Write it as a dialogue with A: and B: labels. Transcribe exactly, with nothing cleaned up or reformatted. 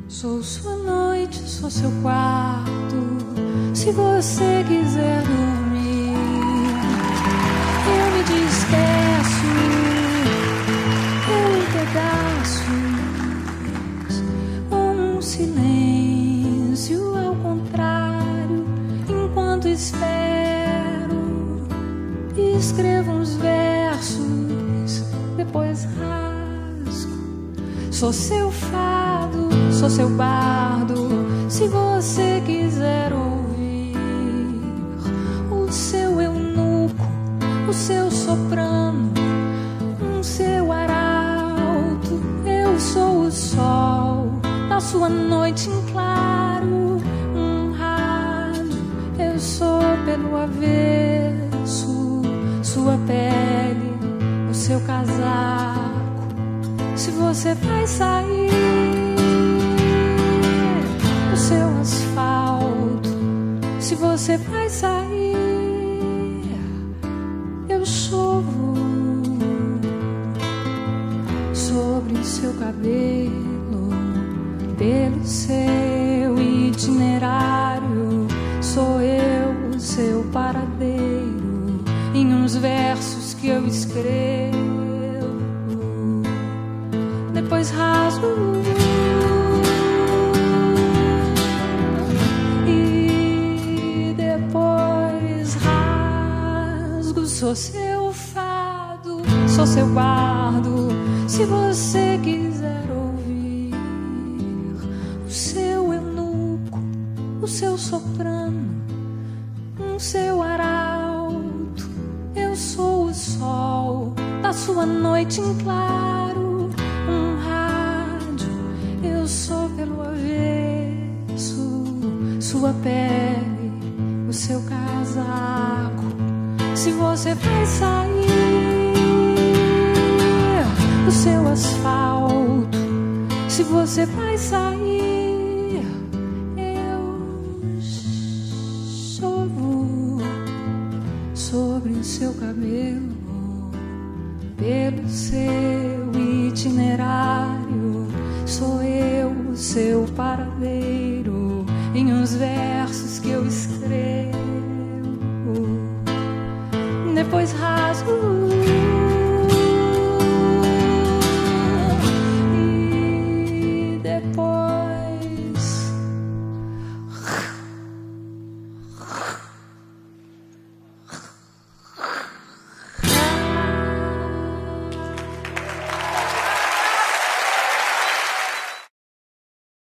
A: Sou sua noite, sou seu quarto, se você quiser dormir. Eu me despeço em pedaços, um silêncio ao contrário. Enquanto espero, escrevo uns versos, depois rasgo. Sou seu fado, sou seu bardo, se você quiser ouvir. O seu eunuco, o seu soprano, um seu arauto. Eu sou o sol da sua noite em claro, um rádio. Eu sou pelo avesso, sua pele, o seu casaco. Se você vai sair, o seu asfalto. Se você vai sair, eu chovo sobre o seu cabelo, pelo seu itinerário. Sou eu o seu paradeiro, em uns versos que eu escrevo, depois rasgo e depois rasgo. Sou seu fado, sou seu bardo, se você quiser ouvir. O seu eunuco, o seu soprano, um seu arauto. Eu sou o sol da sua noite em claro, um rádio. Eu sou pelo avesso, sua pele, o seu casaco. Se você vai sair, o seu asfalto. Se você vai sair, eu chovo sobre o seu cabelo, pelo seu itinerário. Sou eu o seu paradeiro, em uns versos que eu escrevo, depois rasgo